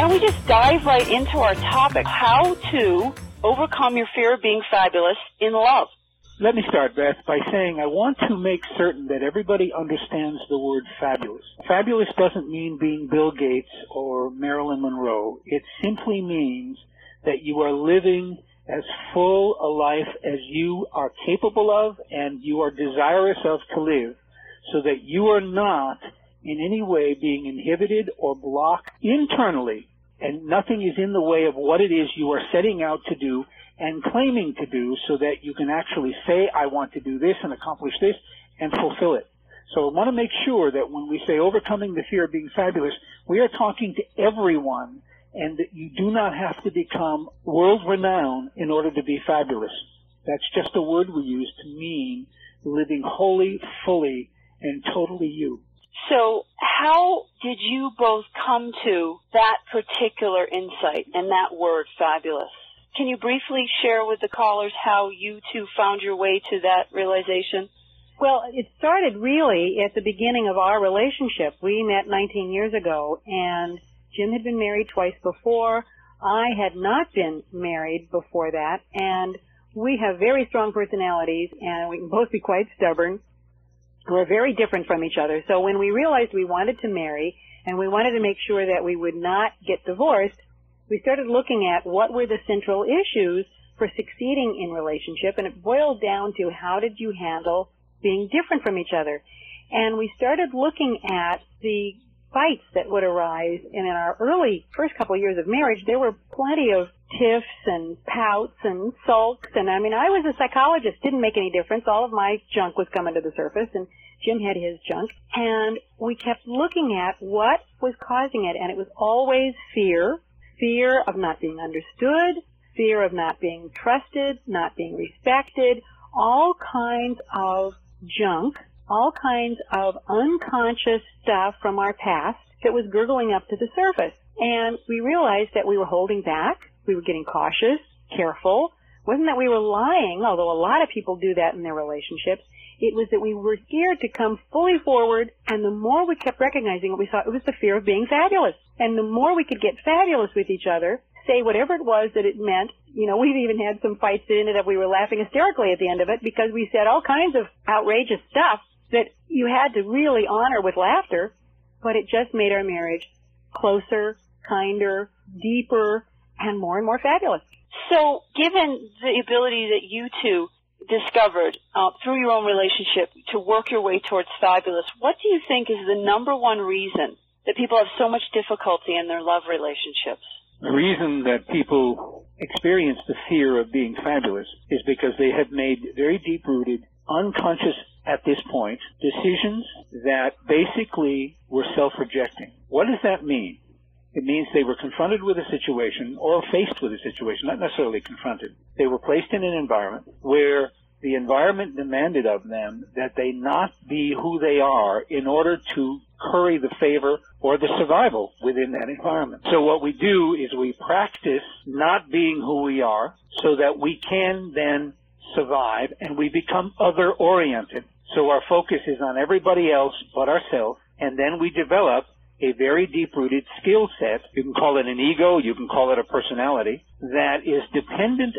don't we just dive right into our topic, how to overcome your fear of being fabulous in love? Let me start, Beth, by saying I want to make certain that everybody understands the word fabulous. Fabulous doesn't mean being Bill Gates or Marilyn Monroe. It simply means that you are living as full a life as you are capable of and you are desirous of to live, so that you are not in any way being inhibited or blocked internally, and nothing is in the way of what it is you are setting out to do and claiming to do, so that you can actually say, I want to do this and accomplish this and fulfill it. So I want to make sure that when we say overcoming the fear of being fabulous, we are talking to everyone, and that you do not have to become world-renowned in order to be fabulous. That's just a word we use to mean living wholly, fully, and totally you. So how did you both come to that particular insight and that word, fabulous? Can you briefly share with the callers how you two found your way to that realization? Well, it started really at the beginning of our relationship. We met 19 years ago, and Jim had been married twice before. I had not been married before that, and we have very strong personalities, and we can both be quite stubborn. We're very different from each other. So when we realized we wanted to marry, and we wanted to make sure that we would not get divorced, we started looking at what were the central issues for succeeding in relationship, and it boiled down to how did you handle being different from each other. And we started looking at the fights that would arise, and in our early first couple of years of marriage, there were plenty of tiffs and pouts and sulks, and I mean, I was a psychologist, didn't make any difference. All of my junk was coming to the surface, and Jim had his junk, and we kept looking at what was causing it, and it was always fear of not being understood, fear of not being trusted, not being respected, all kinds of junk, all kinds of unconscious stuff from our past that was gurgling up to the surface. And we realized that we were holding back, we were getting cautious, careful. It wasn't that we were lying, although a lot of people do that in their relationships. It was that we were scared to come fully forward, and the more we kept recognizing it, we thought it was the fear of being fabulous. And the more we could get fabulous with each other, say whatever it was that it meant. You know, we've even had some fights that ended up we were laughing hysterically at the end of it because we said all kinds of outrageous stuff that you had to really honor with laughter, but it just made our marriage closer, kinder, deeper, and more fabulous. So given the ability that you two discovered through your own relationship to work your way towards fabulous, what do you think is the number one reason that people have so much difficulty in their love relationships? The reason that people experience the fear of being fabulous is because they have made very deep-rooted, unconscious at this point, decisions that basically were self-rejecting. What does that mean? It means they were confronted with a situation or faced with a situation, not necessarily confronted. They were placed in an environment where the environment demanded of them that they not be who they are in order to curry the favor or the survival within that environment. So what we do is we practice not being who we are so that we can then survive, and we become other-oriented. So our focus is on everybody else but ourselves, and then we develop a very deep-rooted skill set. You can call it an ego, you can call it a personality, that is dependent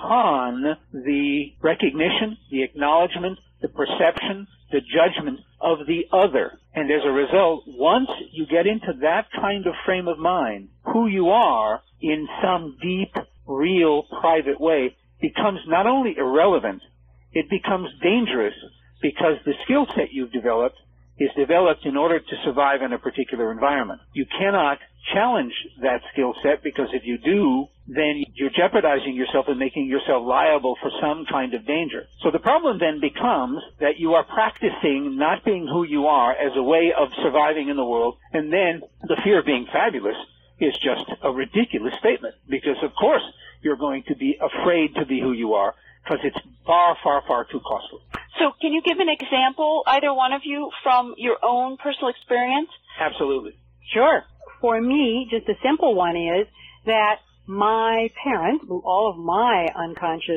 upon the recognition, the acknowledgement, the perception, the judgment of the other. And as a result, once you get into that kind of frame of mind, who you are in some deep, real, private way becomes not only irrelevant, it becomes dangerous, because the skill set you've developed is developed in order to survive in a particular environment. You cannot challenge that skill set, because if you do, then you're jeopardizing yourself and making yourself liable for some kind of danger. So the problem then becomes that you are practicing not being who you are as a way of surviving in the world, and then the fear of being fabulous is just a ridiculous statement, because of course you're going to be afraid to be who you are, because it's far, far, far too costly. So can you give an example, either one of you, from your own personal experience? Absolutely. Sure. For me, just a simple one is that my parents, all of my unconscious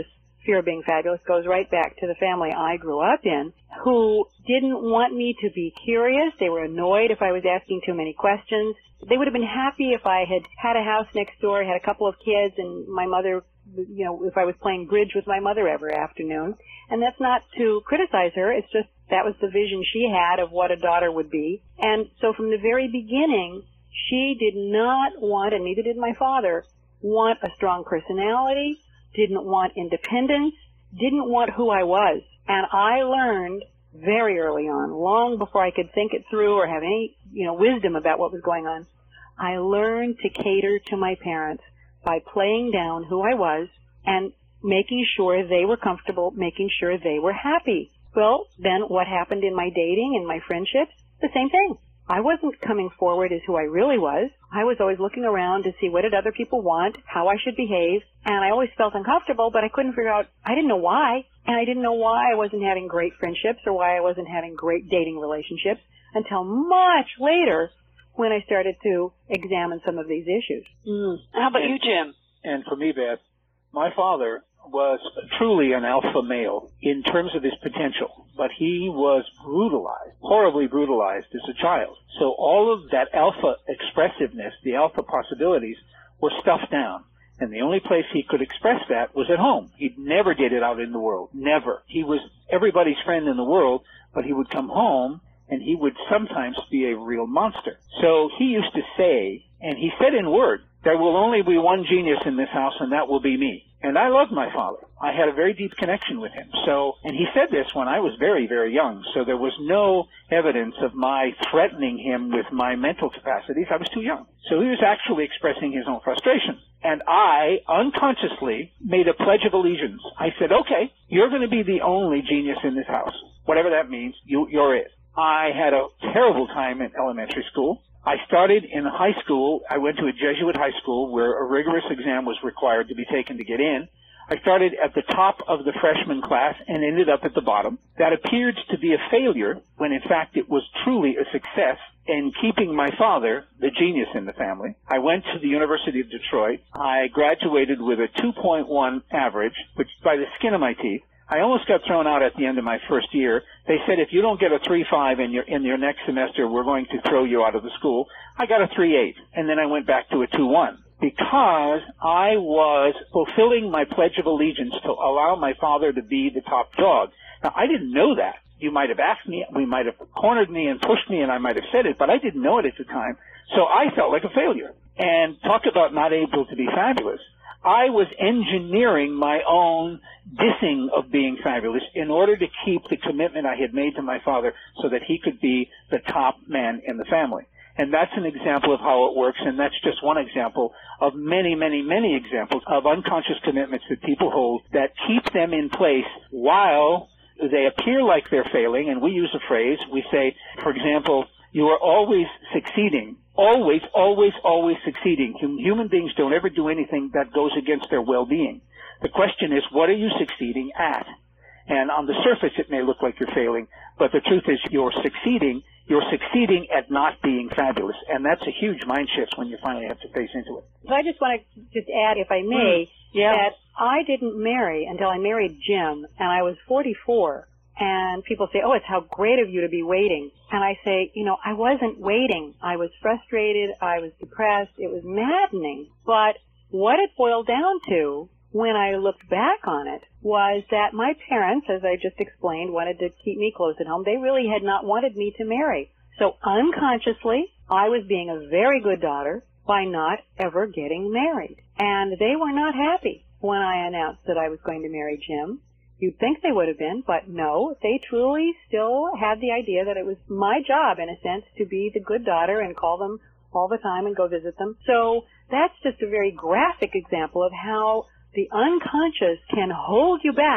fear of being fabulous goes right back to the family I grew up in, who didn't want me to be curious. They were annoyed if I was asking too many questions. They would have been happy if I had had a house next door, had a couple of kids, and my mother, you know, if I was playing bridge with my mother every afternoon. And that's not to criticize her. It's just that was the vision she had of what a daughter would be. And so from the very beginning, she did not want, and neither did my father, want a strong personality, didn't want independence, didn't want who I was. And I learned very early on, long before I could think it through or have any, wisdom about what was going on, I learned to cater to my parents by playing down who I was and making sure they were comfortable, making sure they were happy. Well, then what happened in my dating and my friendships? The same thing. I wasn't coming forward as who I really was. I was always looking around to see what did other people want, how I should behave, and I always felt uncomfortable, but I couldn't figure out, I didn't know why, and I didn't know why I wasn't having great friendships or why I wasn't having great dating relationships until much later when I started to examine some of these issues. How about you, Jim? And for me, Beth, my father was truly an alpha male in terms of his potential, but he was brutalized, horribly brutalized as a child. So all of that alpha expressiveness, the alpha possibilities, were stuffed down. And the only place he could express that was at home. He never did it out in the world. Never. He was everybody's friend in the world, but he would come home and he would sometimes be a real monster. So he used to say, and he said in word, there will only be one genius in this house, and that will be me. And I loved my father. I had a very deep connection with him. So, and he said this when I was very, very young. So there was no evidence of my threatening him with my mental capacities. I was too young. So he was actually expressing his own frustration. And I unconsciously made a pledge of allegiance. I said, okay, you're going to be the only genius in this house. Whatever that means, you're it. I had a terrible time in elementary school. I started in high school. I went to a Jesuit high school where a rigorous exam was required to be taken to get in. I started at the top of the freshman class and ended up at the bottom. That appeared to be a failure when in fact it was truly a success in keeping my father, the genius in the family. I went to the University of Detroit. I graduated with a 2.1 average, which by the skin of my teeth. I almost got thrown out at the end of my first year. They said, if you don't get a 3.5 in your next semester, we're going to throw you out of the school. I got a 3.8, and then I went back to a 2.1 because I was fulfilling my pledge of allegiance to allow my father to be the top dog. Now, I didn't know that. You might have asked me, we might have cornered me and pushed me, and I might have said it, but I didn't know it at the time. So I felt like a failure. And talk about not able to be fabulous. I was engineering my own dissing of being fabulous in order to keep the commitment I had made to my father so that he could be the top man in the family. And that's an example of how it works, and that's just one example of many, many, many examples of unconscious commitments that people hold that keep them in place while they appear like they're failing. And we use a phrase, we say, for example, you are always succeeding. Always, always, always succeeding. Human beings don't ever do anything that goes against their well-being. The question is, what are you succeeding at? And on the surface, it may look like you're failing, but the truth is you're succeeding. You're succeeding at not being fabulous. And that's a huge mind shift when you finally have to face into it. But I just want to just add, if I may, that I didn't marry until I married Jim, and I was 44. And people say, oh, it's how great of you to be waiting. And I say, I wasn't waiting. I was frustrated. I was depressed. It was maddening. But what it boiled down to, when I looked back on it, was that my parents, as I just explained, wanted to keep me close at home. They really had not wanted me to marry. So unconsciously, I was being a very good daughter by not ever getting married. And they were not happy when I announced that I was going to marry Jim. You'd think they would have been, but no, they truly still had the idea that it was my job, in a sense, to be the good daughter and call them all the time and go visit them. So that's just a very graphic example of how the unconscious can hold you back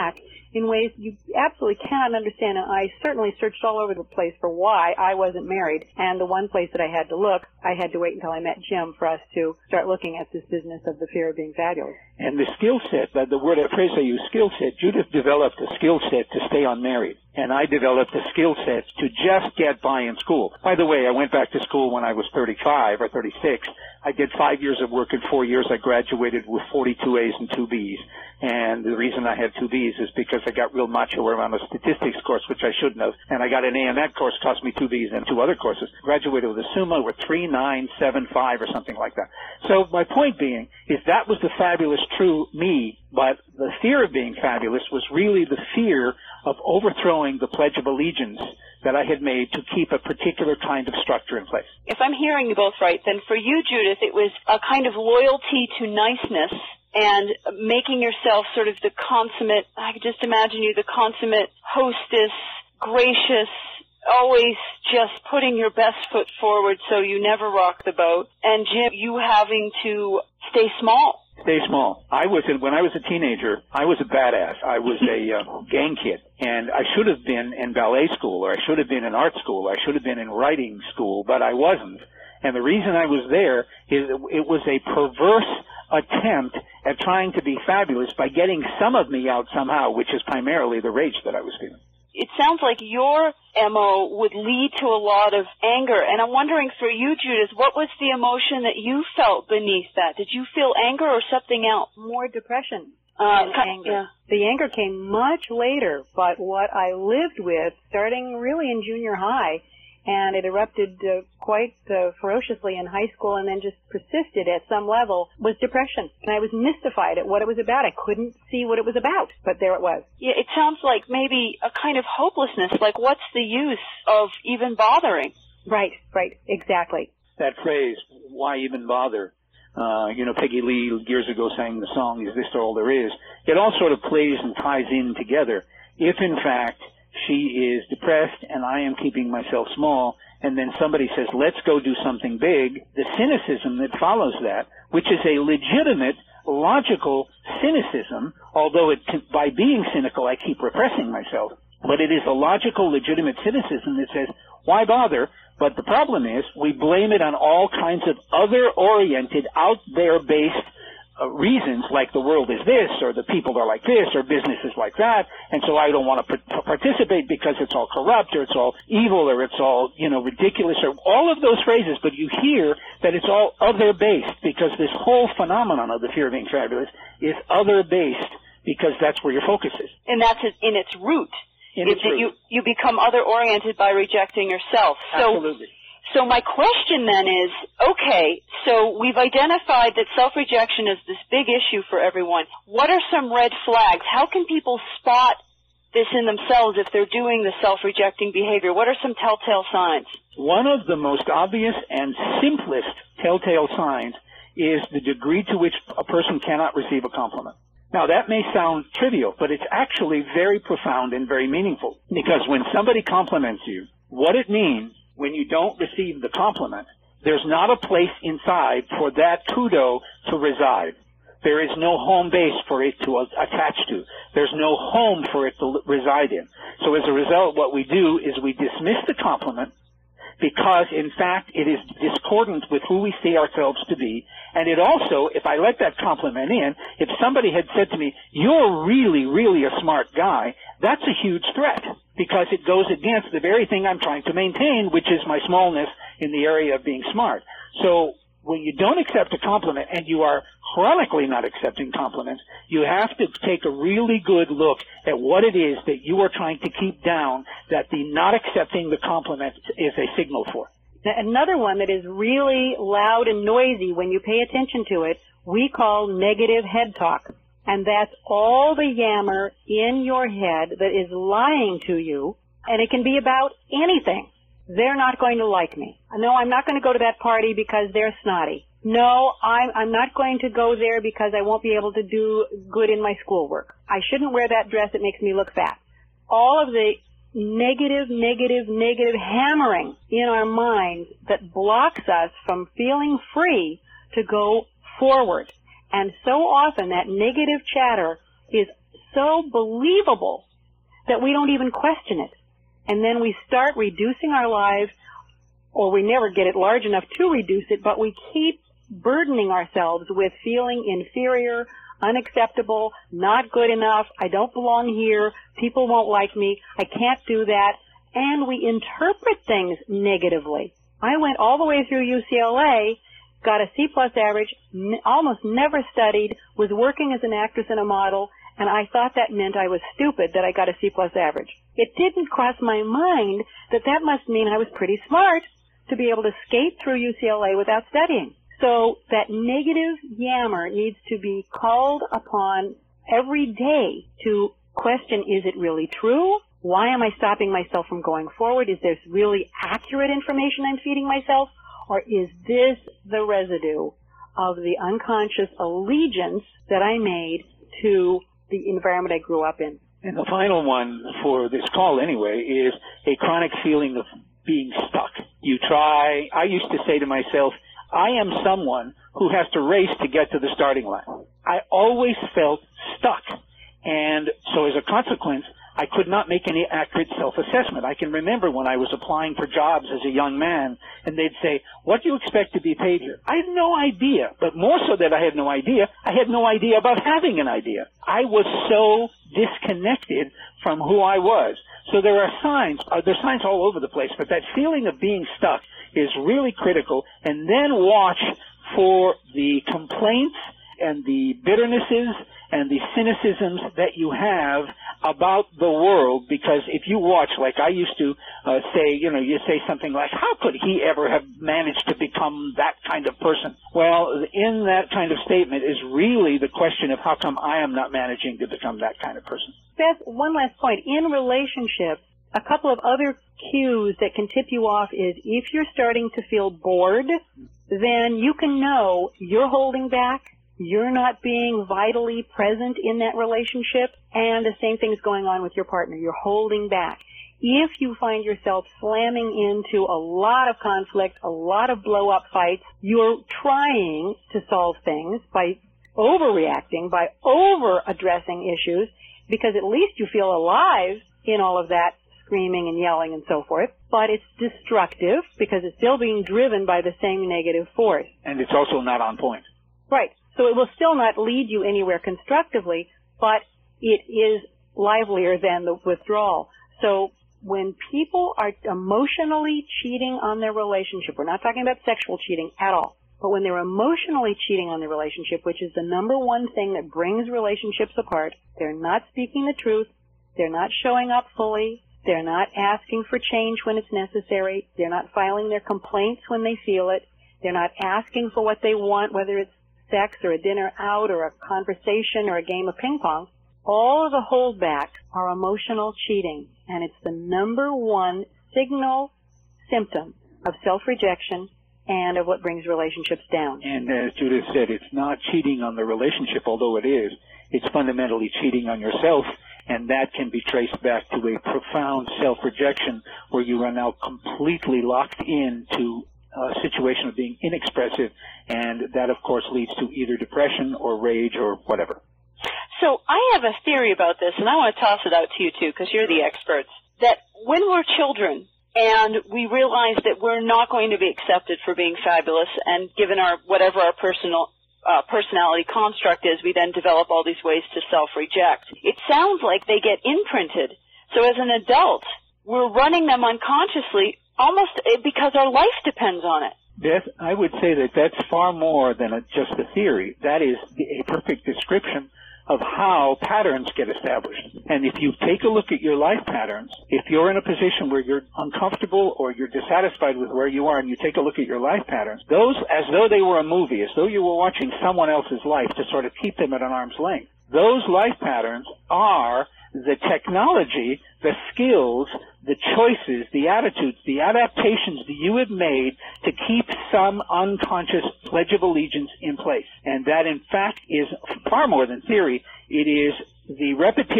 in ways you absolutely cannot understand. And I certainly searched all over the place for why I wasn't married. And the one place that I had to look, I had to wait until I met Jim for us to start looking at this business of the fear of being fabulous. And the skill set, the phrase I use, skill set, Judith developed a skill set to stay unmarried. And I developed a skill set to just get by in school. By the way, I went back to school when I was 35 or 36. I did 5 years of work in 4 years. I graduated with 42 A's and 2 B's. And the reason I had 2 B's is because I got real macho around a statistics course, which I shouldn't have. And I got an A, and that course cost me 2 B's and 2 other courses. Graduated with a Summa with 3.975 or something like that. So my point being is that was the fabulous true me, but the fear of being fabulous was really the fear of overthrowing the Pledge of Allegiance that I had made to keep a particular kind of structure in place. If I'm hearing you both right, then for you, Judith, it was a kind of loyalty to niceness and making yourself sort of the consummate, I could just imagine you, the consummate hostess, gracious, always just putting your best foot forward so you never rock the boat. And Jim, you having to stay small. Stay small. When I was a teenager, I was a badass. I was a gang kid. And I should have been in ballet school, or I should have been in art school, or I should have been in writing school, but I wasn't. And the reason I was there is it was a perverse attempt at trying to be fabulous by getting some of me out somehow, which is primarily the rage that I was feeling. It sounds like your MO would lead to a lot of anger. And I'm wondering for you, Judith, what was the emotion that you felt beneath that? Did you feel anger or something else? More depression than anger. Yeah. The anger came much later, but what I lived with, starting really in junior high, and it erupted quite ferociously in high school and then just persisted at some level, was depression. And I was mystified at what it was about. I couldn't see what it was about, but there it was. Yeah, it sounds like maybe a kind of hopelessness, like what's the use of even bothering? Right, exactly. That phrase, why even bother? Peggy Lee years ago sang the song, Is This All There Is? It all sort of plays and ties in together. If, in fact, she is depressed and I am keeping myself small, and then somebody says, let's go do something big, the cynicism that follows that, which is a legitimate, logical cynicism, although by being cynical I keep repressing myself, but it is a logical, legitimate cynicism that says, why bother? But the problem is we blame it on all kinds of other-oriented, out-there-based reasons, like the world is this, or the people are like this, or business is like that, and so I don't want to participate because it's all corrupt, or it's all evil, or it's all, ridiculous, or all of those phrases, but you hear that it's all other-based, because this whole phenomenon of the fear of being fabulous is other-based, because that's where your focus is. And that's in its root. You become other-oriented by rejecting yourself. Absolutely. So my question then is, okay, so we've identified that self-rejection is this big issue for everyone. What are some red flags? How can people spot this in themselves if they're doing the self-rejecting behavior? What are some telltale signs? One of the most obvious and simplest telltale signs is the degree to which a person cannot receive a compliment. Now, that may sound trivial, but it's actually very profound and very meaningful, because when somebody compliments you, what it means when you don't receive the compliment, there's not a place inside for that kudo to reside. There is no home base for it to attach to. There's no home for it to reside in. So as a result, what we do is we dismiss the compliment because, in fact, it is discordant with who we see ourselves to be. And it also, if I let that compliment in, if somebody had said to me, you're really, really a smart guy, that's a huge threat, because it goes against the very thing I'm trying to maintain, which is my smallness in the area of being smart. So when you don't accept a compliment, and you are chronically not accepting compliments, you have to take a really good look at what it is that you are trying to keep down, that the not accepting the compliment is a signal for. Now, another one that is really loud and noisy when you pay attention to it, we call negative head talk. And that's all the yammer in your head that is lying to you, and it can be about anything. They're not going to like me. No, I'm not going to go to that party because they're snotty. No, I'm not going to go there because I won't be able to do good in my schoolwork. I shouldn't wear that dress. It makes me look fat. All of the negative hammering in our minds that blocks us from feeling free to go forward. And so often that negative chatter is so believable that we don't even question it. And then we start reducing our lives, or we never get it large enough to reduce it, but we keep burdening ourselves with feeling inferior, unacceptable, not good enough, I don't belong here, people won't like me, I can't do that, and we interpret things negatively. I went all the way through UCLA, got a C+ average, almost never studied, was working as an actress and a model, and I thought that meant I was stupid that I got a C+ average. It didn't cross my mind that that must mean I was pretty smart to be able to skate through UCLA without studying. So that negative yammer needs to be called upon every day to question, is it really true? Why am I stopping myself from going forward? Is this really accurate information I'm feeding myself? Or is this the residue of the unconscious allegiance that I made to the environment I grew up in? And the final one for this call anyway is a chronic feeling of being stuck. You try, I used to say to myself, I am someone who has to race to get to the starting line. I always felt stuck. And so as a consequence, I could not make any accurate self-assessment. I can remember when I was applying for jobs as a young man, and they'd say, what do you expect to be paid here? I had no idea. But more so that I had no idea about having an idea. I was so disconnected from who I was. So there are signs, there's signs all over the place, but that feeling of being stuck is really critical. And then watch for the complaints and the bitternesses and the cynicisms that you have about the world, because if you watch, like I used to say, you say something like, how could he ever have managed to become that kind of person? Well, in that kind of statement is really the question of how come I am not managing to become that kind of person. Beth, one last point. In relationships, a couple of other cues that can tip you off is if you're starting to feel bored, then you can know you're holding back, you're not being vitally present in that relationship, and the same thing's going on with your partner. You're holding back. If you find yourself slamming into a lot of conflict, a lot of blow-up fights, you're trying to solve things by overreacting, by over-addressing issues, because at least you feel alive in all of that screaming and yelling and so forth, but it's destructive because it's still being driven by the same negative force. And it's also not on point. Right. So it will still not lead you anywhere constructively, but it is livelier than the withdrawal. So when people are emotionally cheating on their relationship, we're not talking about sexual cheating at all, but when they're emotionally cheating on their relationship, which is the number one thing that brings relationships apart, they're not speaking the truth, they're not showing up fully, they're not asking for change when it's necessary, they're not filing their complaints when they feel it, they're not asking for what they want, whether it's sex or a dinner out or a conversation or a game of ping pong. All of the holdbacks are emotional cheating, and it's the number one signal symptom of self-rejection and of what brings relationships down. And as Judith said, it's not cheating on the relationship, although it is. It's fundamentally cheating on yourself, and that can be traced back to a profound self-rejection where you are now completely locked into a situation of being inexpressive, and that, of course, leads to either depression or rage or whatever. So I have a theory about this, and I want to toss it out to you, too, because you're the experts, that when we're children and we realize that we're not going to be accepted for being fabulous, and given our whatever our personality construct is, we then develop all these ways to self-reject. It sounds like they get imprinted. So as an adult, we're running them unconsciously almost because our life depends on it. Beth, I would say that that's far more than just a theory. That is a perfect description of how patterns get established. And if you take a look at your life patterns, if you're in a position where you're uncomfortable or you're dissatisfied with where you are and you take a look at your life patterns, those, as though they were a movie, as though you were watching someone else's life to sort of keep them at an arm's length, those life patterns are the technology, the skills, the choices, the attitudes, the adaptations that you have made to keep some unconscious pledge of allegiance in place. And that, in fact, is far more than theory. It is the repetition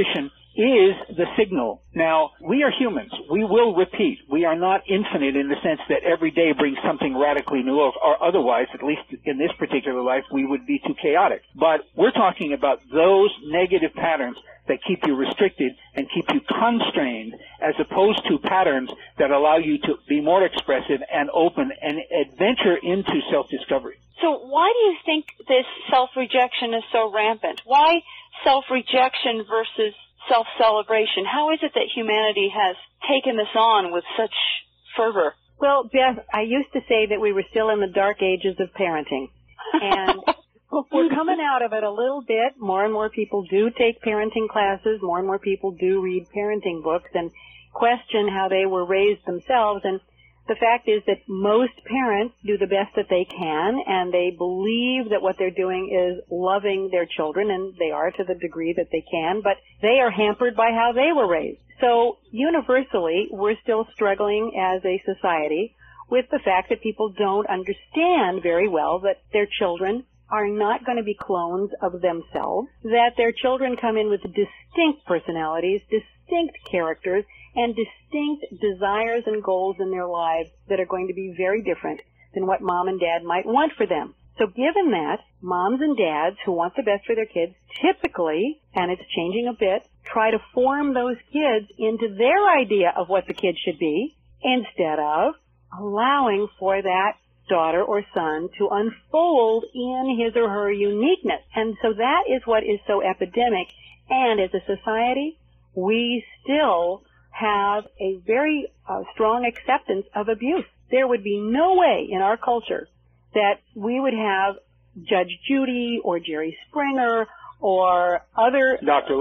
is the signal. Now, we are humans. We will repeat. We are not infinite in the sense that every day brings something radically new, or otherwise, at least in this particular life, we would be too chaotic. But we're talking about those negative patterns that keep you restricted and keep you constrained, as opposed to patterns that allow you to be more expressive and open and adventure into self-discovery. So why do you think this self-rejection is so rampant? Why self-rejection versus self-celebration? How is it that humanity has taken this on with such fervor? Well, Beth, I used to say that we were still in the dark ages of parenting. And we're coming out of it a little bit. More and more people do take parenting classes. More and more people do read parenting books and question how they were raised themselves. And the fact is that most parents do the best that they can, and they believe that what they're doing is loving their children, and they are to the degree that they can, but they are hampered by how they were raised. So universally, we're still struggling as a society with the fact that people don't understand very well that their children are not going to be clones of themselves, that their children come in with distinct personalities, distinct characters, and distinct desires and goals in their lives that are going to be very different than what mom and dad might want for them. So given that, moms and dads who want the best for their kids typically, and it's changing a bit, try to form those kids into their idea of what the kid should be, instead of allowing for that daughter or son to unfold in his or her uniqueness. And so that is what is so epidemic. And as a society, we still have a very strong acceptance of abuse. There would be no way in our culture that we would have Judge Judy or Jerry Springer or other Dr.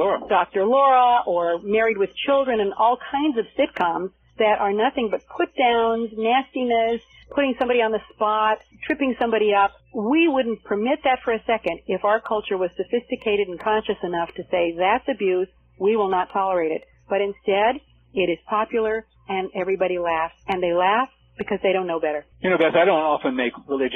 Laura or Married with Children and all kinds of sitcoms that are nothing but put-downs, nastiness, putting somebody on the spot, tripping somebody up. We wouldn't permit that for a second if our culture was sophisticated and conscious enough to say, that's abuse, we will not tolerate it. But instead, it is popular, and everybody laughs. And they laugh because they don't know better. You know, Beth, I don't often make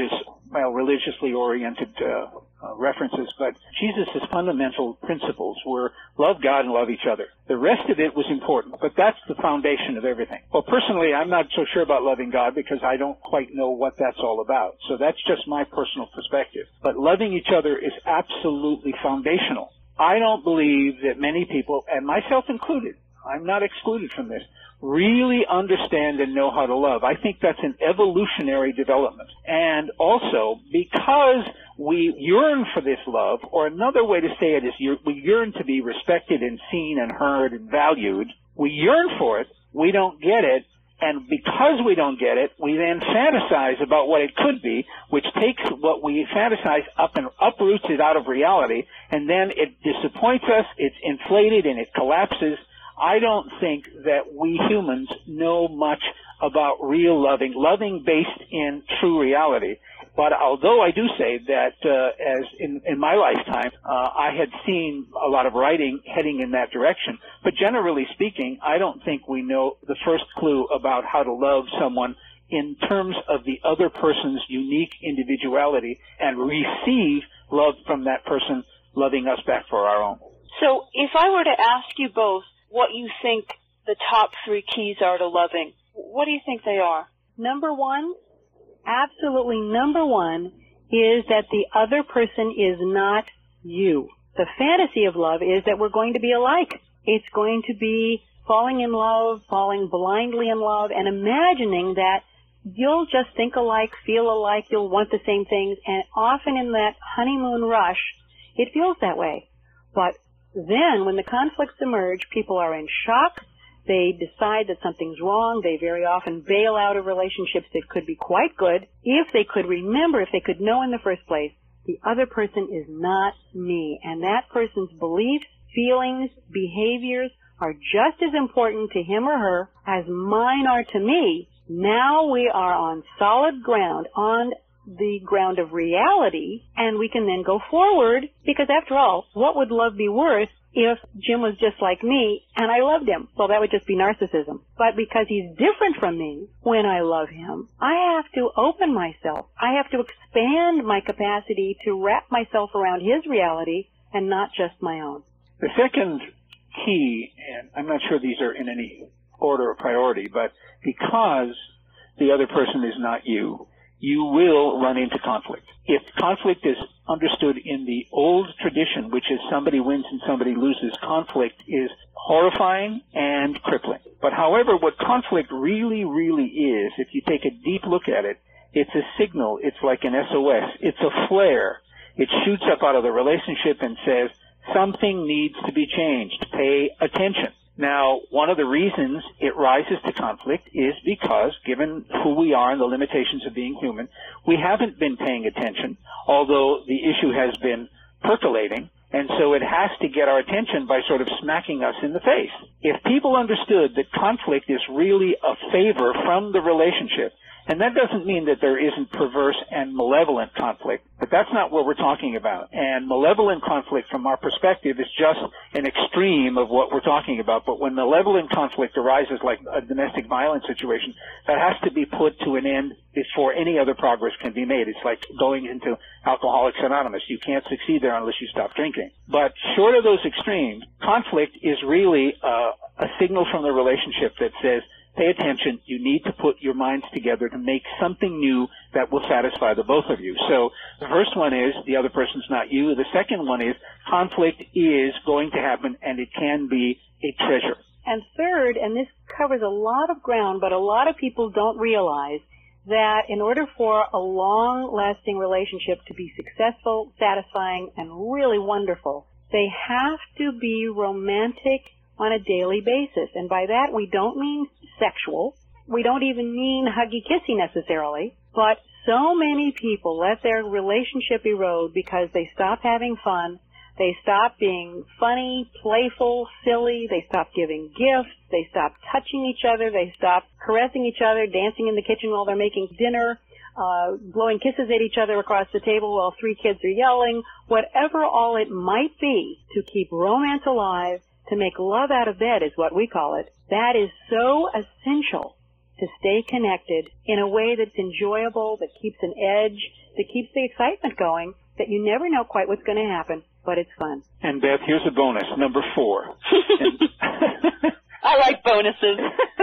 religiously oriented references, but Jesus' fundamental principles were love God and love each other. The rest of it was important, but that's the foundation of everything. Well, personally, I'm not so sure about loving God because I don't quite know what that's all about. So that's just my personal perspective. But loving each other is absolutely foundational. I don't believe that many people, and myself included, I'm not excluded from this, really understand and know how to love. I think that's an evolutionary development. And also, because we yearn for this love, or another way to say it is we yearn to be respected and seen and heard and valued, we yearn for it, we don't get it, and because we don't get it, we then fantasize about what it could be, which takes what we fantasize up and uproots it out of reality, and then it disappoints us, it's inflated, and it collapses. I don't think that we humans know much about real loving based in true reality. But although I do say that as in my lifetime, I had seen a lot of writing heading in that direction. But generally speaking, I don't think we know the first clue about how to love someone in terms of the other person's unique individuality and receive love from that person loving us back for our own. So if I were to ask you both what you think the top 3 keys are to loving, what do you think they are? Number one, absolutely number one, is that the other person is not you. The fantasy of love is that we're going to be alike. It's going to be falling in love, falling blindly in love, and imagining that you'll just think alike, feel alike, you'll want the same things, and often in that honeymoon rush, it feels that way. But then, when the conflicts emerge, people are in shock. They decide that something's wrong. They very often bail out of relationships that could be quite good if they could remember, if they could know in the first place, the other person is not me. And that person's beliefs, feelings, behaviors are just as important to him or her as mine are to me. Now we are on solid ground, on the ground of reality, and we can then go forward, because after all, what would love be worth if Jim was just like me and I loved him? Well, that would just be narcissism. But because he's different from me, when I love him, I have to open myself. I have to expand my capacity to wrap myself around his reality and not just my own. The second key, and I'm not sure these are in any order of priority, but because the other person is not you, you will run into conflict. If conflict is understood in the old tradition, which is somebody wins and somebody loses, conflict is horrifying and crippling. But however, what conflict really, really is, if you take a deep look at it, it's a signal. It's like an SOS. It's a flare. It shoots up out of the relationship and says, something needs to be changed. Pay attention. Now, one of the reasons it rises to conflict is because, given who we are and the limitations of being human, we haven't been paying attention, although the issue has been percolating, and so it has to get our attention by sort of smacking us in the face. If people understood that conflict is really a favor from the relationship, and that doesn't mean that there isn't perverse and malevolent conflict, but that's not what we're talking about. And malevolent conflict, from our perspective, is just an extreme of what we're talking about. But when malevolent conflict arises, like a domestic violence situation, that has to be put to an end before any other progress can be made. It's like going into Alcoholics Anonymous. You can't succeed there unless you stop drinking. But short of those extremes, conflict is really a signal from the relationship that says, pay attention. You need to put your minds together to make something new that will satisfy the both of you. So the first one is the other person's not you. The second one is conflict is going to happen, and it can be a treasure. And third, and this covers a lot of ground, but a lot of people don't realize that in order for a long-lasting relationship to be successful, satisfying, and really wonderful, they have to be romantic on a daily basis. And by that, we don't mean sexual. We don't even mean huggy-kissy necessarily. But so many people let their relationship erode because they stop having fun. They stop being funny, playful, silly. They stop giving gifts. They stop touching each other. They stop caressing each other, dancing in the kitchen while they're making dinner, blowing kisses at each other across the table while 3 kids are yelling. Whatever all it might be to keep romance alive, to make love out of bed is what we call it. That is so essential to stay connected in a way that's enjoyable, that keeps an edge, that keeps the excitement going, that you never know quite what's going to happen, but it's fun. And Beth, here's a bonus, number 4. I like bonuses.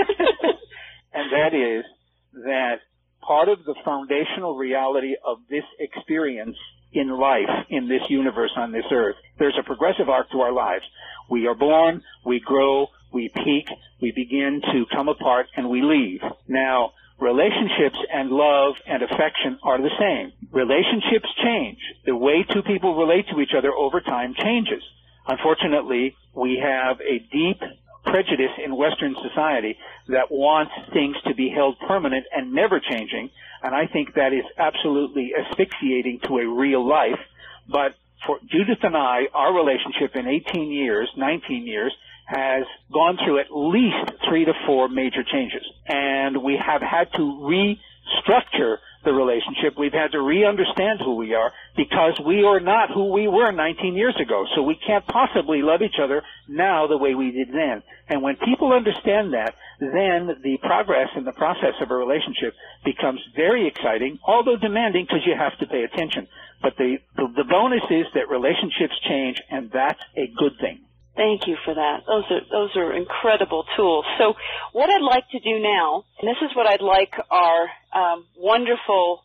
And that is that part of the foundational reality of this experience in life, in this universe, on this earth, there's a progressive arc to our lives. We are born, we grow, we peak, we begin to come apart, and we leave. Now, relationships and love and affection are the same. Relationships change. The way two people relate to each other over time changes. Unfortunately, we have a deep prejudice in Western society that wants things to be held permanent and never changing, and I think that is absolutely asphyxiating to a real life. But for Judith and I, our relationship in 18 years, 19 years, has gone through at least 3 to 4 major changes. And we have had to restructure the relationship. We've had to re-understand who we are because we are not who we were 19 years ago. So we can't possibly love each other now the way we did then. And when people understand that, then the progress and the process of a relationship becomes very exciting, although demanding because you have to pay attention. But the bonus is that relationships change, and that's a good thing. Thank you for that. Those are incredible tools. So what I'd like to do now, and this is what I'd like our wonderful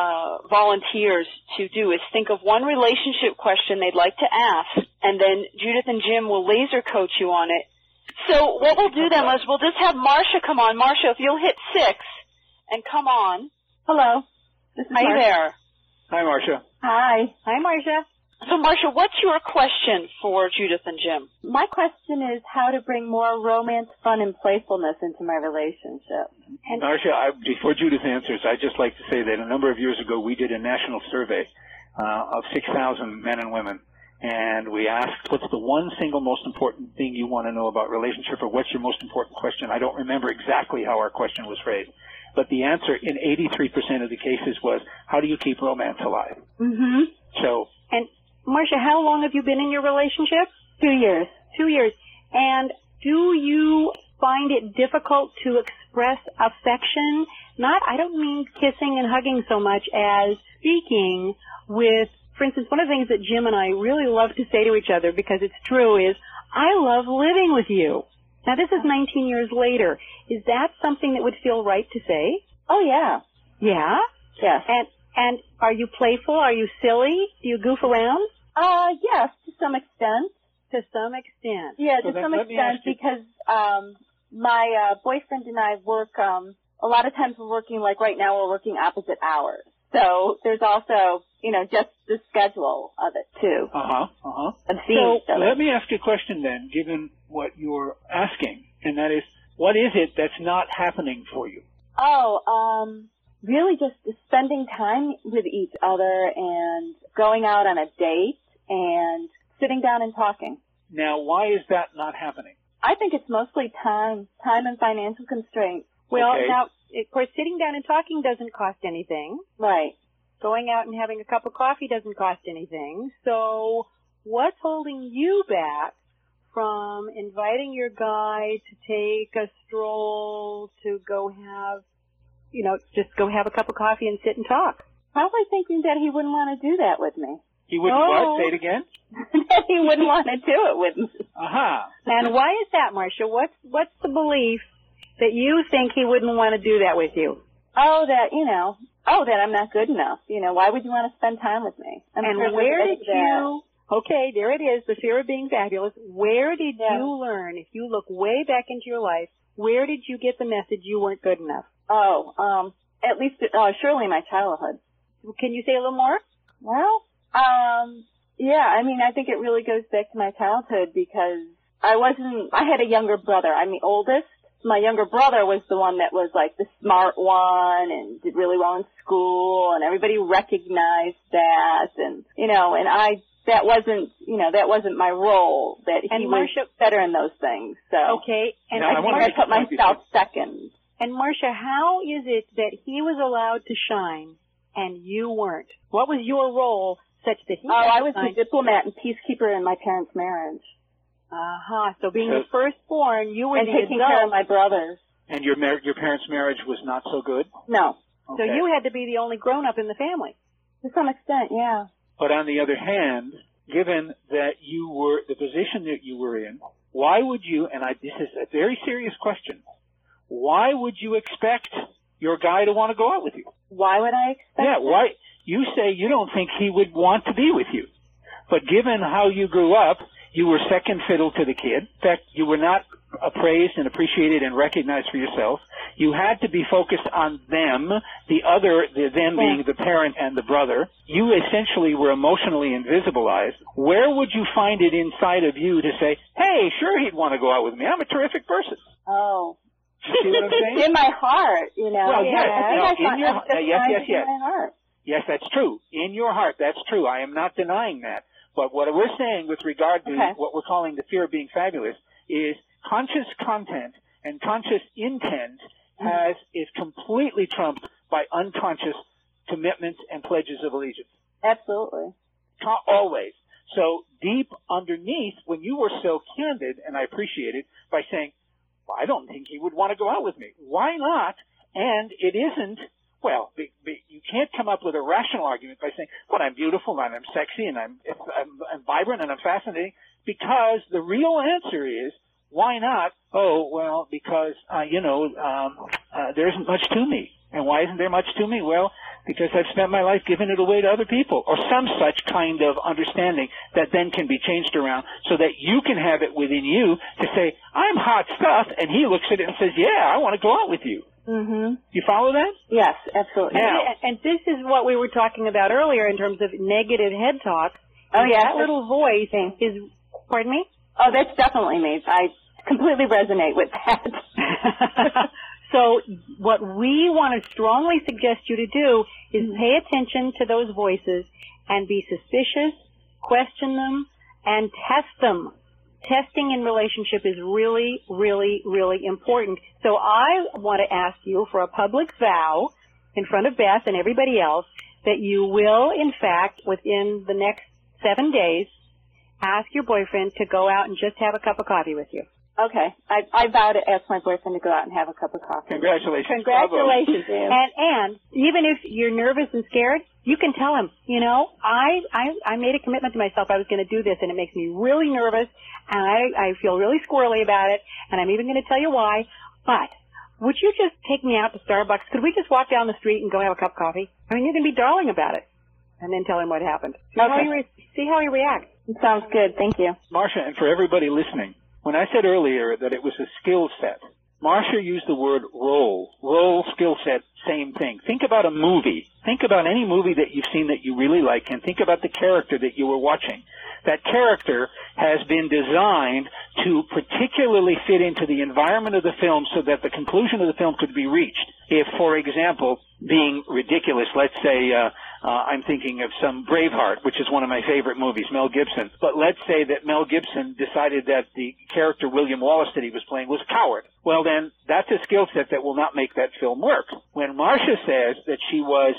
volunteers to do, is think of one relationship question they'd like to ask, and then Judith and Jim will laser coach you on it. So what we'll do then is we'll just have Marcia come on. Marcia, if you'll hit 6 and come on. Hello. This is Are you there? Hi, Marcia. Hi. Hi, Marcia. So, Marcia, what's your question for Judith and Jim? My question is how to bring more romance, fun, and playfulness into my relationship. And Marcia, before Judith answers, I'd just like to say that a number of years ago we did a national survey of 6,000 men and women, and we asked, what's the one single most important thing you want to know about relationship, or what's your most important question? I don't remember exactly how our question was phrased, but the answer in 83% of the cases was, how do you keep romance alive? Mm-hmm. So, and Marcia, how long have you been in your relationship? 2 years. 2 years. And do you find it difficult to express affection? I don't mean kissing and hugging so much as speaking with, for instance, one of the things that Jim and I really love to say to each other, because it's true, is, I love living with you. Now, this is 19 years later. Is that something that would feel right to say? Oh, yeah. Yeah? Yes. And are you playful? Are you silly? Do you goof around? Yes, to some extent. To some extent. Yeah, So to some extent, because my boyfriend and I work, a lot of times we're working, like right now we're working opposite hours. So there's also, just the schedule of it too. Of seeing each other. Let me ask you a question then, given what you're asking, and that is, what is it that's not happening for you? Really just spending time with each other and going out on a date and sitting down and talking. Now, why is that not happening? I think it's mostly time and financial constraints. Well, Okay. now, of course, sitting down and talking doesn't cost anything. Right. Going out and having a cup of coffee doesn't cost anything. So what's holding you back from inviting your guy to take a stroll, to go have, just go have a cup of coffee and sit and talk? Probably thinking that he wouldn't want to do that with me. He wouldn't what? Say it again? That he wouldn't want to do it with me. Aha. And why is that, Marcia? What's the belief that you think he wouldn't want to do that with you? That I'm not good enough. Why would you want to spend time with me? And where did you, okay, there it is, the fear of being fabulous. Where did you learn, if you look way back into your life, where did you get the message you weren't good enough? At least, surely my childhood. Can you say a little more? Well, I think it really goes back to my childhood because I had a younger brother. I'm the oldest. My younger brother was the one that was like the smart one and did really well in school and everybody recognized that that wasn't my role, that he was better in those things. So okay, and I think I put myself second. And Marcia, how is it that he was allowed to shine and you weren't? What was your role such that he I was the diplomat and peacekeeper in my parents' marriage. So being the firstborn, you were and taking care of my brothers. And your parents' marriage was not so good? No. Okay. So you had to be the only grown-up in the family. To some extent, yeah. But on the other hand, given that you were the position that you were in, why would you, this is a very serious question, why would you expect your guy to want to go out with you? Why would I expect that? Why? You say you don't think he would want to be with you. But given how you grew up, you were second fiddle to the kid. In fact, you were not appraised and appreciated and recognized for yourself. You had to be focused on them, them being the parent and the brother. You essentially were emotionally invisibilized. Where would you find it inside of you to say, hey, sure, he'd want to go out with me. I'm a terrific person. Oh. You see what I'm saying? In my heart, Well, yes. In my heart. Yes, that's true. In your heart, that's true. I am not denying that. But what we're saying with regard to what we're calling the fear of being fabulous is conscious content and conscious intent is completely trumped by unconscious commitments and pledges of allegiance. Absolutely. Always. So deep underneath, when you were so candid, and I appreciate it, by saying, well, I don't think he would want to go out with me. Why not? And it isn't, you can't come up with a rational argument by saying, well, I'm beautiful and I'm sexy and I'm vibrant and I'm fascinating, because the real answer is, why not? Oh, well, because, there isn't much to me. And why isn't there much to me? Well, because I've spent my life giving it away to other people, or some such kind of understanding that then can be changed around so that you can have it within you to say, I'm hot stuff, and he looks at it and says, yeah, I want to go out with you. Mm-hmm. You follow that? Yes, absolutely. And this is what we were talking about earlier in terms of negative head talk. Oh, yeah. That little voice is, pardon me? Oh, that's definitely me. I completely resonate with that. So what we want to strongly suggest you to do is pay attention to those voices and be suspicious, question them, and test them. Testing in relationship is really, really, really important. So I want to ask you for a public vow in front of Beth and everybody else that you will, in fact, within the next 7 days, ask your boyfriend to go out and just have a cup of coffee with you. Okay. I vow to ask my boyfriend to go out and have a cup of coffee. Congratulations. Congratulations. Bravo. And even if you're nervous and scared, you can tell him, I made a commitment to myself I was going to do this, and it makes me really nervous, and I feel really squirrely about it, and I'm even going to tell you why, but would you just take me out to Starbucks? Could we just walk down the street and go have a cup of coffee? I mean, you can be darling about it, and then tell him what happened. See how he reacts. It sounds good. Thank you. Marcia, and for everybody listening, when I said earlier that it was a skill set, Marcia used the word role. Role, skill set, same thing. Think about a movie. Think about any movie that you've seen that you really like, and think about the character that you were watching. That character has been designed to particularly fit into the environment of the film so that the conclusion of the film could be reached. If, for example, being ridiculous, let's say, I'm thinking of some Braveheart, which is one of my favorite movies, Mel Gibson. But let's say that Mel Gibson decided that the character William Wallace that he was playing was a coward. Well, then that's a skill set that will not make that film work. When Marcia says that she was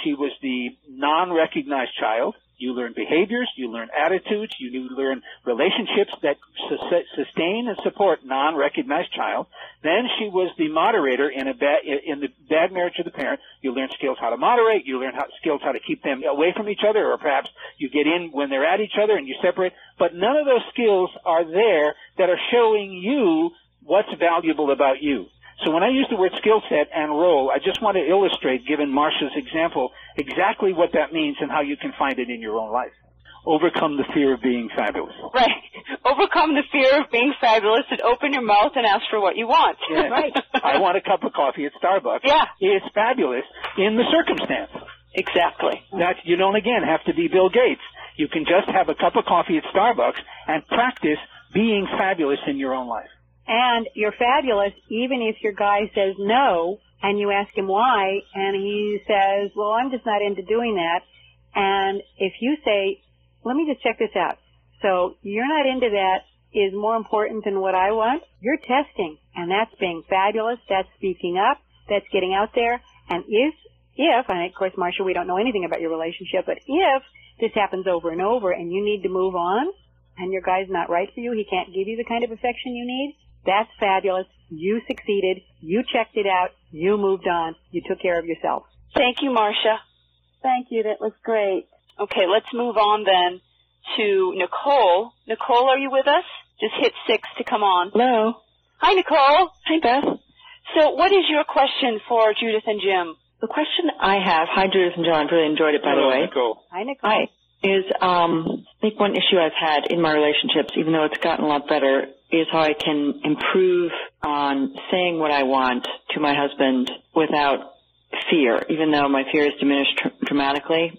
the non-recognized child, you learn behaviors, you learn attitudes, you learn relationships that sustain and support non-recognized child. Then she was the moderator in the bad marriage of the parent. You learn skills how to moderate, you learn skills how to keep them away from each other, or perhaps you get in when they're at each other and you separate. But none of those skills are there that are showing you what's valuable about you. So when I use the word skill set and role, I just want to illustrate, given Marcia's example, exactly what that means and how you can find it in your own life. Overcome the fear of being fabulous. Right. Overcome the fear of being fabulous and open your mouth and ask for what you want. Yes. Right. I want a cup of coffee at Starbucks. Yeah. It's fabulous in the circumstance. Exactly. That you don't, again, have to be Bill Gates. You can just have a cup of coffee at Starbucks and practice being fabulous in your own life. And you're fabulous even if your guy says no and you ask him why and he says, well, I'm just not into doing that. And if you say, let me just check this out. So you're not into that is more important than what I want. You're testing, and that's being fabulous. That's speaking up. That's getting out there. And if, and of course, Marcia, we don't know anything about your relationship, but if this happens over and over and you need to move on and your guy's not right for you, he can't give you the kind of affection you need, that's fabulous. You succeeded. You checked it out. You moved on. You took care of yourself. Thank you, Marcia. Thank you. That was great. Okay, let's move on then to Nicole. Nicole, are you with us? Just hit 6 to come on. Hello. Hi, Nicole. Hi, Beth. So what is your question for Judith and Jim? The question I have, hi, Judith and John, really enjoyed it, by the way. Nicole. Hi, Nicole. Hi. Is, I think one issue I've had in my relationships, even though it's gotten a lot better, is how I can improve on saying what I want to my husband without fear, even though my fear is diminished dramatically.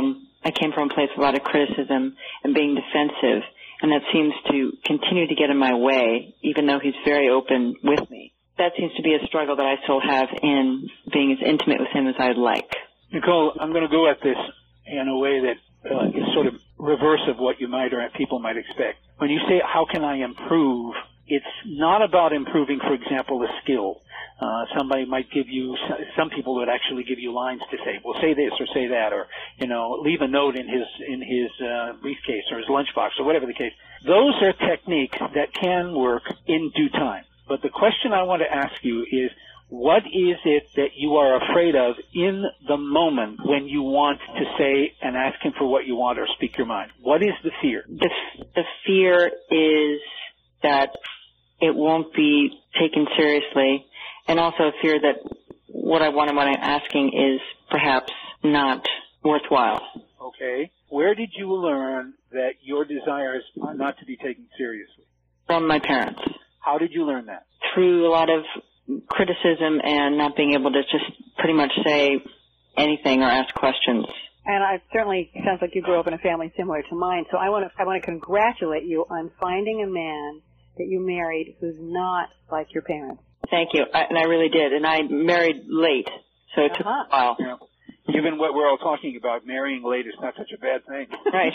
I came from a place of a lot of criticism and being defensive, and that seems to continue to get in my way, even though he's very open with me. That seems to be a struggle that I still have in being as intimate with him as I'd like. Nicole, I'm going to go at this in a way that is sort of reverse of what you might or people might expect. When you say, how can I improve, it's not about improving, for example, a skill. Somebody might give you, some people would actually give you lines to say, well, say this or say that, or, leave a note in his briefcase or his lunchbox or whatever the case. Those are techniques that can work in due time. But the question I want to ask you is, what is it that you are afraid of in the moment when you want to say and ask him for what you want or speak your mind? What is the fear? The fear is that it won't be taken seriously, and also a fear that what I want and what I'm asking is perhaps not worthwhile. Okay. Where did you learn that your desires are not to be taken seriously? From my parents. How did you learn that? Through a lot of criticism and not being able to just pretty much say anything or ask questions. And it certainly sounds like you grew up in a family similar to mine. So I want to congratulate you on finding a man that you married who's not like your parents. Thank you. And I really did. And I married late, so it took a while. Yeah. Given what we're all talking about, marrying late is not such a bad thing. Right.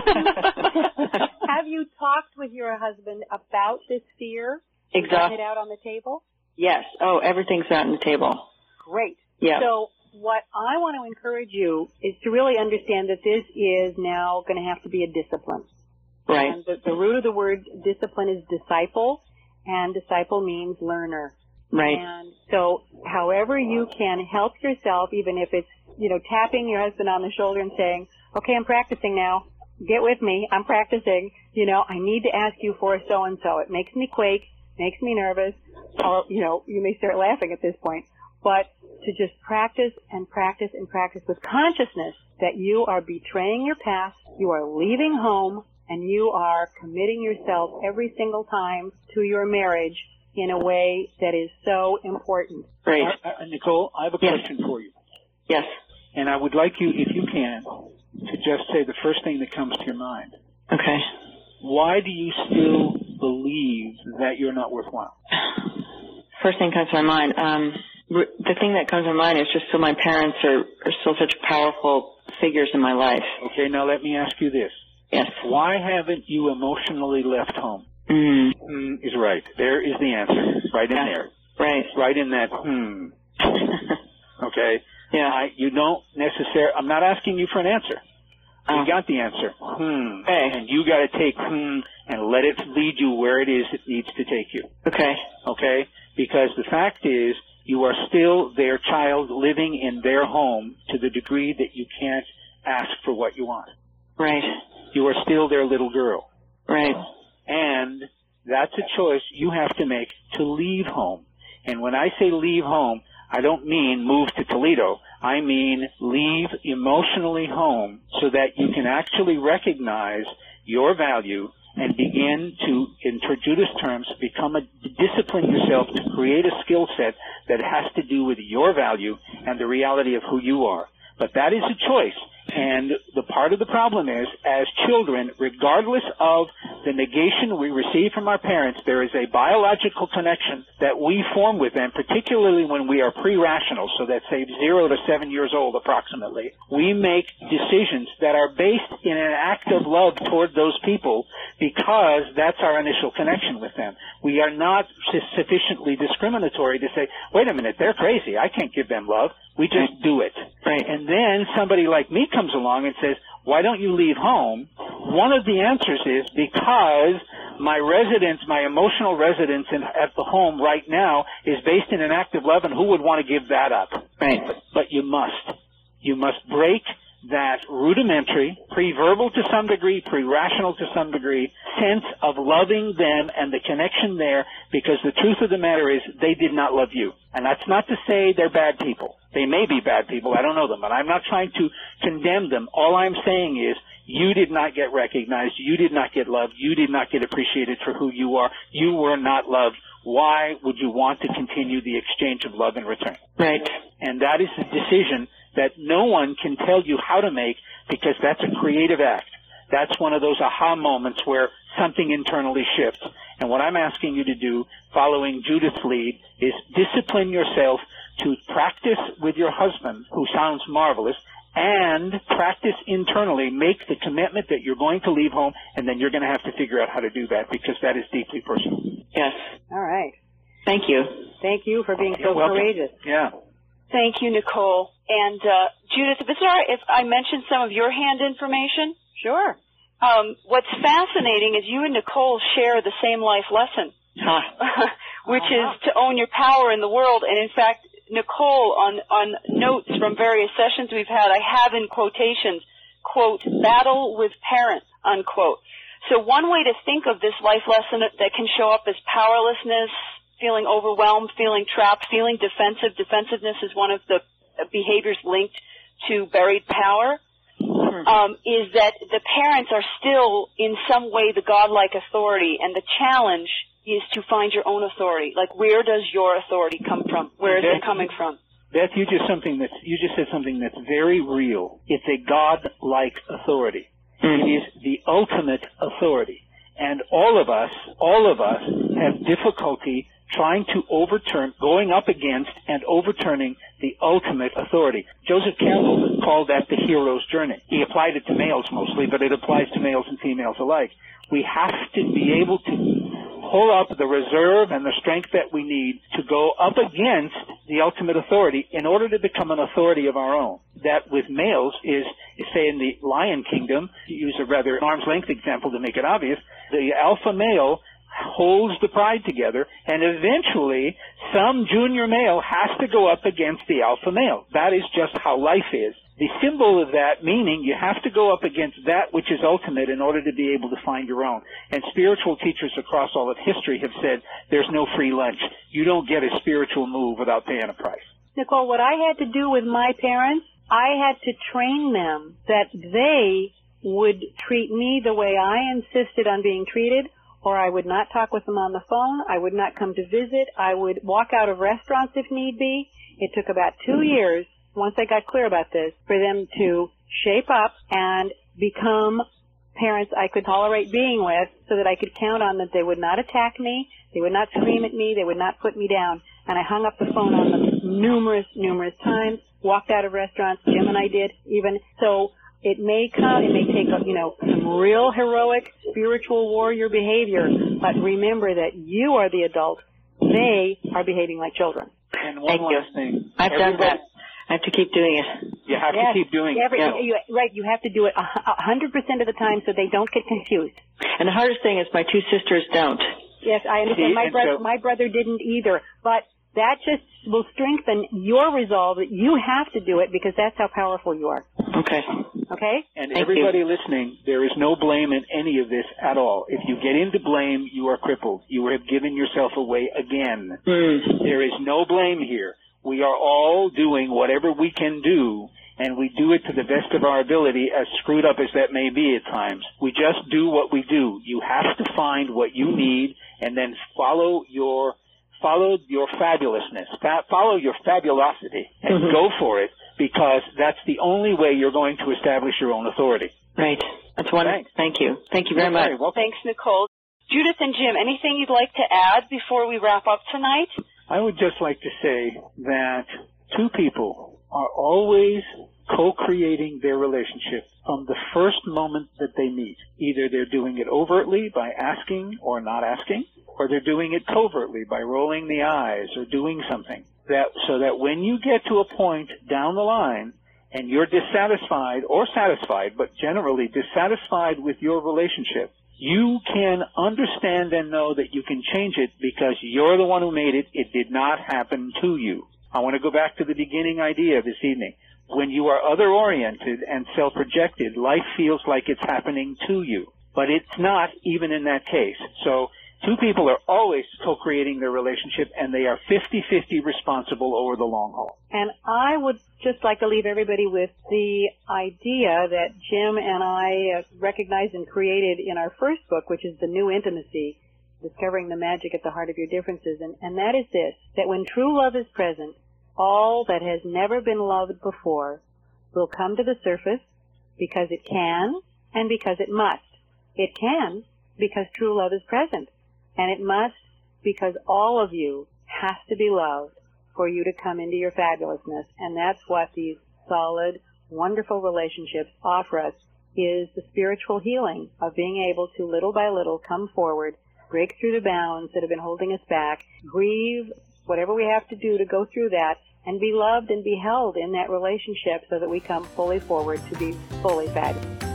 Have you talked with your husband about this fear? Exactly. Gotten it out on the table? Yes. Oh, everything's out on the table. Great. Yeah. So what I want to encourage you is to really understand that this is now going to have to be a discipline. Right. And the root of the word discipline is disciple. and disciple means learner. Right. And so however you can help yourself, even if it's, tapping your husband on the shoulder and saying, okay, I'm practicing now. Get with me. I'm practicing. I need to ask you for so-and-so. It makes me quake, makes me nervous. Or, you may start laughing at this point. But to just practice and practice and practice with consciousness that you are betraying your past, you are leaving home, and you are committing yourself every single time to your marriage in a way that is so important. Great. Nicole, I have a question for you. Yes. And I would like you, if you can, to just say the first thing that comes to your mind. Okay. Why do you still believe that you're not worthwhile? First thing comes to my mind. The thing that comes to my mind is just so my parents are still such powerful figures in my life. Okay, now let me ask you this. Yes. Why haven't you emotionally left home? Is right. There is the answer. Right in there. Right. Right in that Okay? Yeah. You don't necessarily, I'm not asking you for an answer. You got the answer. Okay. And you got to take and let it lead you where it is it needs to take you. Okay. Okay? Because the fact is, you are still their child living in their home to the degree that you can't ask for what you want. Right. You are still their little girl. Right. And that's a choice you have to make to leave home. And when I say leave home, I don't mean move to Toledo. I mean leave emotionally home so that you can actually recognize your value and begin to, in Judith's terms, discipline yourself to create a skill set that has to do with your value and the reality of who you are. But that is a choice. And the part of the problem is, as children, regardless of the negation we receive from our parents, there is a biological connection that we form with them, particularly when we are pre-rational, so that's say 0 to 7 years old approximately. We make decisions that are based in an act of love toward those people because that's our initial connection with them. We are not sufficiently discriminatory to say, wait a minute, they're crazy. I can't give them love. We just do it. Right. And then somebody like me comes along and says, why don't you leave home? One of the answers is because my emotional residence at the home right now is based in an act of love, and who would want to give that up? Right. But you must. You must break that rudimentary, pre-verbal to some degree, pre-rational to some degree, sense of loving them and the connection there, because the truth of the matter is they did not love you. And that's not to say they're bad people. They may be bad people. I don't know them, but I'm not trying to condemn them. All I'm saying is you did not get recognized. You did not get loved. You did not get appreciated for who you are. You were not loved. Why would you want to continue the exchange of love in return? Right. And that is a decision that no one can tell you how to make, because that's a creative act. That's one of those aha moments where something internally shifts. And what I'm asking you to do, following Judith's lead, is discipline yourself to practice with your husband, who sounds marvelous, and practice internally. Make the commitment that you're going to leave home, and then you're going to have to figure out how to do that, because that is deeply personal. Yes. All right. Thank you. Thank you for being so welcome. courageous. Yeah. Thank you, Nicole. And Judith, if it's all right if I mention some of your hand information? Sure. What's fascinating is you and Nicole share the same life lesson, which is to own your power in the world. And in fact, Nicole, on notes from various sessions we've had, I have in quotations, quote, battle with parents, unquote. So one way to think of this life lesson that can show up as powerlessness, feeling overwhelmed, feeling trapped, feeling defensive. Defensiveness is one of the behaviors linked to buried power. Is that the parents are still in some way the godlike authority, and the challenge is to find your own authority. Like, where does your authority come from? Where is it coming from? Beth, you just said something that's very real. It's a godlike authority. It is the ultimate authority. And all of us have difficulty trying to going up against and overturning the ultimate authority. Joseph Campbell called that the hero's journey. He applied it to males mostly, but it applies to males and females alike. We have to be able to pull up the reserve and the strength that we need to go up against the ultimate authority in order to become an authority of our own. That with males is say in the lion kingdom, to use a rather arm's length example to make it obvious, the alpha male holds the pride together, and eventually some junior male has to go up against the alpha male. That is just how life is. The symbol of that meaning you have to go up against that which is ultimate in order to be able to find your own. And spiritual teachers across all of history have said there's no free lunch. You don't get a spiritual move without paying a price. Nicole, what I had to do with my parents, I had to train them that they would treat me the way I insisted on being treated, or I would not talk with them on the phone. I would not come to visit. I would walk out of restaurants if need be. It took about 2 years, once I got clear about this, for them to shape up and become parents I could tolerate being with, so that I could count on that they would not attack me, they would not scream at me, they would not put me down. And I hung up the phone on them numerous times, walked out of restaurants, Jim and I did even. So it may take some real heroic spiritual warrior behavior, but remember that you are the adult. They are behaving like children. And one last thing. I've done that. I have to keep doing it. You have to keep doing it. Right, you have to do it 100% of the time so they don't get confused. And the hardest thing is my two sisters don't. Yes, I understand. My brother didn't either, but that just will strengthen your resolve that you have to do it, because that's how powerful you are. Okay. Okay? And everybody listening, there is no blame in any of this at all. If you get into blame, you are crippled. You have given yourself away again. There is no blame here. We are all doing whatever we can do, and we do it to the best of our ability, as screwed up as that may be at times. We just do what we do. You have to find what you need, and then follow your fabulousness, follow your fabulosity, and go for it, because that's the only way you're going to establish your own authority. Right. That's wonderful. Thanks. Thank you. Thank you very much. Thanks, Nicole. Judith and Jim, anything you'd like to add before we wrap up tonight? I would just like to say that two people are always co-creating their relationship from the first moment that they meet. Either they're doing it overtly by asking or not asking, or they're doing it covertly by rolling the eyes or doing something. So that when you get to a point down the line and you're dissatisfied or satisfied, but generally dissatisfied with your relationship, you can understand and know that you can change it because you're the one who made it. It did not happen to you. I want to go back to the beginning idea this evening. When you are other-oriented and self-projected, life feels like it's happening to you. But it's not, even in that case. So two people are always co-creating their relationship, and they are 50-50 responsible over the long haul. And I would just like to leave everybody with the idea that Jim and I recognized and created in our first book, which is The New Intimacy, Discovering the Magic at the Heart of Your Differences. And that is this, that when true love is present, all that has never been loved before will come to the surface because it can and because it must. It can because true love is present. And it must because all of you has to be loved for you to come into your fabulousness. And that's what these solid, wonderful relationships offer us, is the spiritual healing of being able to little by little come forward, break through the bounds that have been holding us back, grieve whatever we have to do to go through that, and be loved and be held in that relationship so that we come fully forward to be fully fabulous.